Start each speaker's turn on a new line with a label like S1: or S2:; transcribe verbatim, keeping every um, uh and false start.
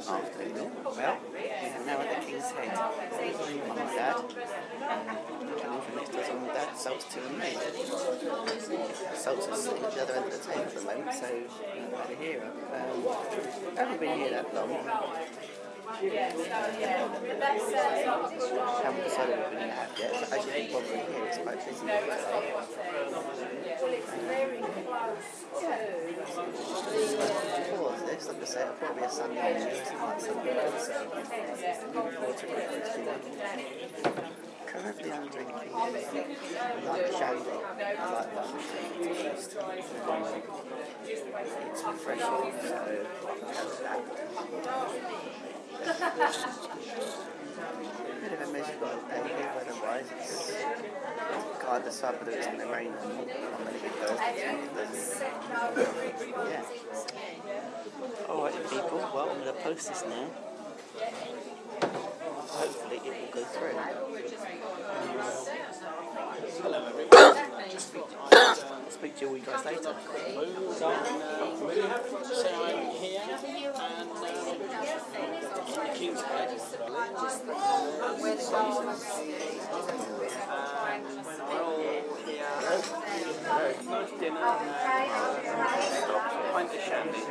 S1: Afternoon. Well, we are now at the King's Head. Mum and Dad. Coming from next to us, Mum and Dad, Salts two and me. Salts is sitting at the other end of the table at the moment, so I'm glad to hear her. Um, I haven't been here that long. haven't decided what we're going to have yet, but as you can probably hear, it's quite busy today. Before this, like I say, it'll probably be a Sunday morning, something like Sunday night, so looking forward to breakfast, you know. Currently I'm drinking like shandy. I like that. It's refreshing, so have that. Bit of a miserable day here weather-wise. It's can't decide whether it's going to rain or not. I'm going to be Thursday. Yeah. Alright people, well I'm going to post this now. Hopefully it will go through. I'll speak to you all you guys later.
S2: So I'm here and in the King's Head. And we're all here. Nice dinner and a pint of shandy.